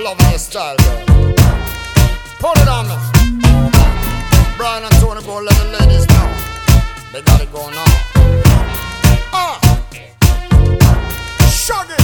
loving your style, girl. Put it on me. Brian and Tony, go let the ladies know. They got it going on. Shuggy.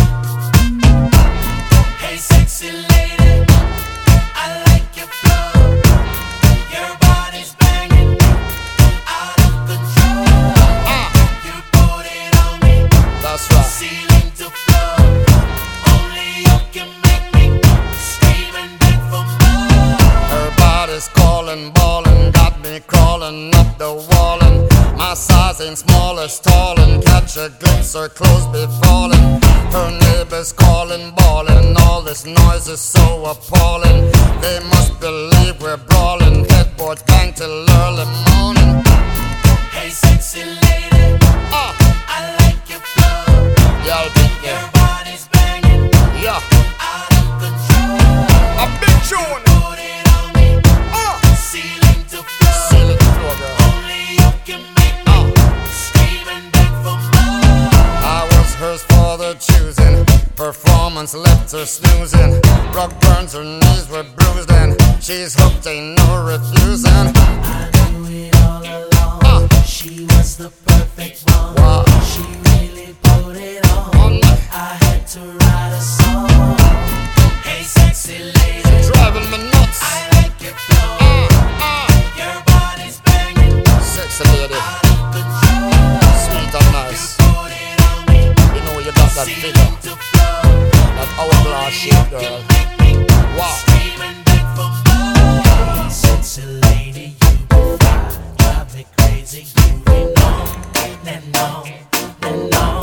Hey, sexy lady, I like your flow. Your body's banging, out of control. You put it on me. That's right. Ceiling to floor. Only you can make me scream and beg for more. Her body's calling, ballin', got me crawling up the wall, and my size ain't small as tall, and catch a glimpse, her clothes be falling. Her neighbors calling, bawling, all this noise is so appalling. They must believe we're brawling, headboard bang till early morning. Hey, sexy lady, I like your flow. Yeah, I'll beat Your you. body's banging, Yeah, out of control. a big tune. Put it on me, ceiling to floor. Seal it to floor, girl. Only you can make me scream and beg for more. I was hers for the choosing. Performance left her snoozing. Rug burns, her knees were bruised, and she's hooked, ain't no refusing. I knew it all along. She was the perfect one. Wow. She really put it on. On me. I had to write a song. Hey, sexy lady, Driving me nuts. I like your flow. Your body's banging, Sexy lady, out of control. sweet and nice. Put it on me, You know you got that figure, ceiling to floor. that hourglass shape, girl. Make me Wow. scream and beg for more. Hey, sexy lady, you be fine. Drive me crazy, you be known and known and known.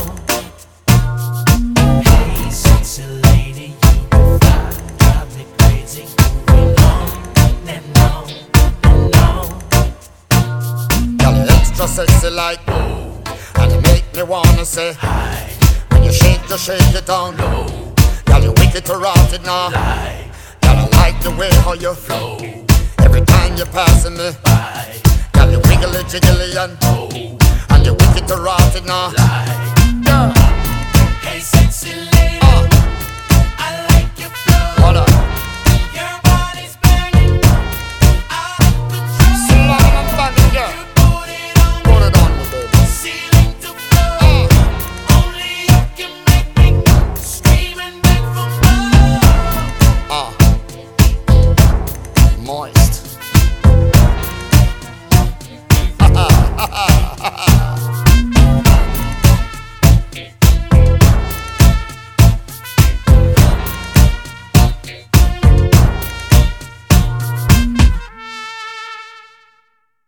Hey, sexy lady, you be fine. Drive me crazy, you be known and known and known. Girl, you extra sexy like ooh, and you make me wanna say Hi, when you shake it down low. Girl, you wicked to rotted now. lie, Girl, I like the way how you flow. Every time you're passing me, bye, girl, you wiggly jiggly and you wicked to rotted now. lie. Girl, Hey, sexy lady.